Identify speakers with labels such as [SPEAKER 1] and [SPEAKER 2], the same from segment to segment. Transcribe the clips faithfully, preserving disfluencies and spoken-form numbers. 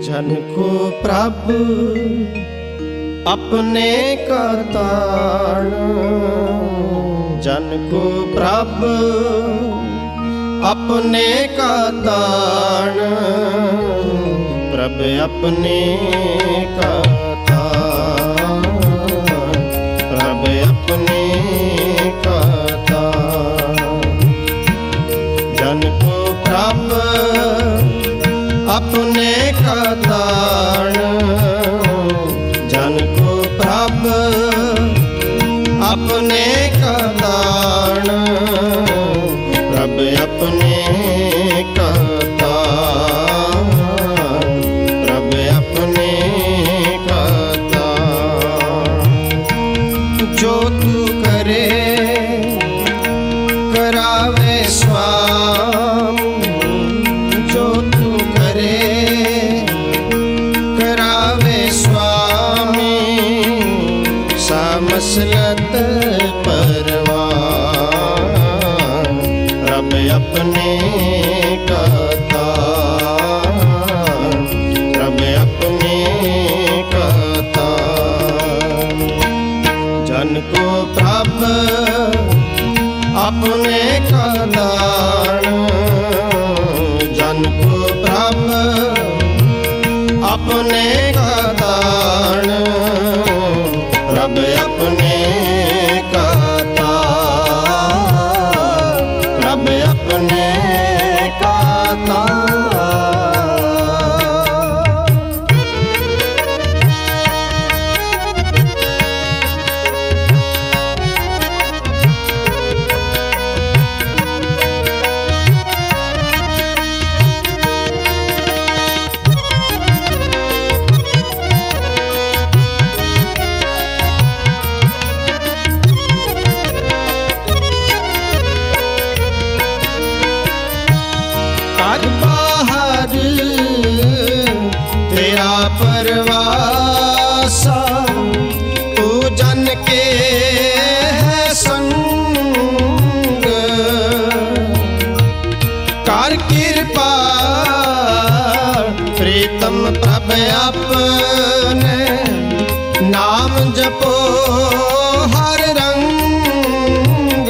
[SPEAKER 1] जन को प्रभु अपने का ताण, जन को प्रभु अपने का ताण, प्रभु अपने का ताण, प्रभु अपने का ताण। जन को प्रभु अपने का ताण, जन को प्रभु अपने का ताण, प्रभु अपने का ताण, प्रभु अपने का ताण। जो तू करे करावे स्वामी, जो तू करे करावे स्वामी, सामसलत परवान, प्रभु अपने का ताण, प्रभु अपने का ताण। जन को प्रभु अपने का ताण, जन को प्रभु अपने का ताण, प्रभु अपने का ताण, प्रभु अपने का ताण। बाहर तेरा परवासा, तू जन के है संग, कर कृपा प्रीतम प्रभु अपने, नाम जपो हर रंग,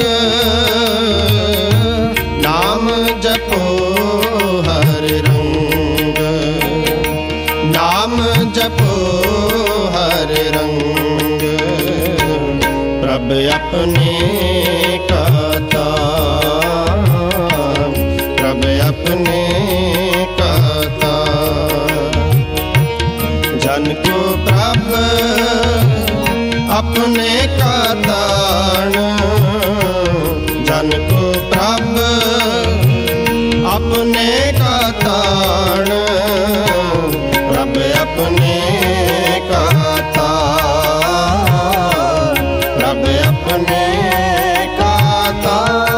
[SPEAKER 1] नाम जपो हर रंग, नाम जपो हर रंग, प्रभु अपने का ताण, प्रभु अपने का ताण। जन को प्रभु अपने का ताण, जन को प्रभु अपने का ताण, प्रभु अपने का ताण, प्रभु अपने का ताण।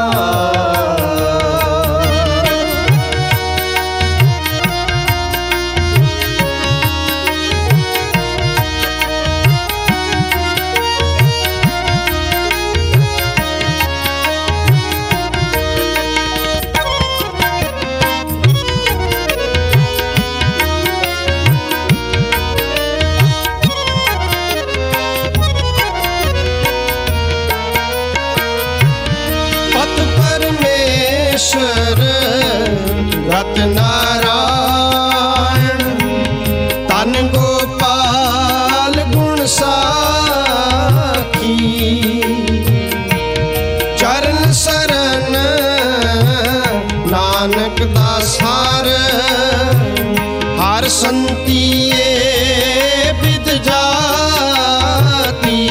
[SPEAKER 1] परमेश्वर गत नारायण, तन गोपाल गुण साखी, चरण शरण नानक दासार, हर संतिये विद जाती,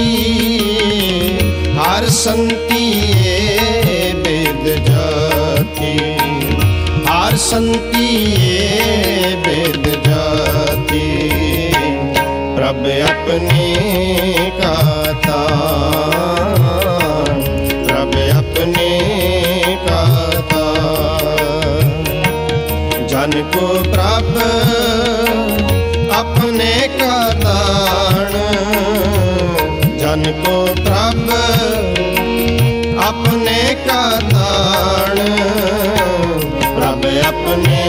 [SPEAKER 1] हर संतिये विद जाती, हर संतिये विद जाती, प्रभु अपने का ताण, प्रभु अपने का ताण। जन को प्रभु अपने का ताण, जन को प्रभु अपने का ताण, प्रभु अपने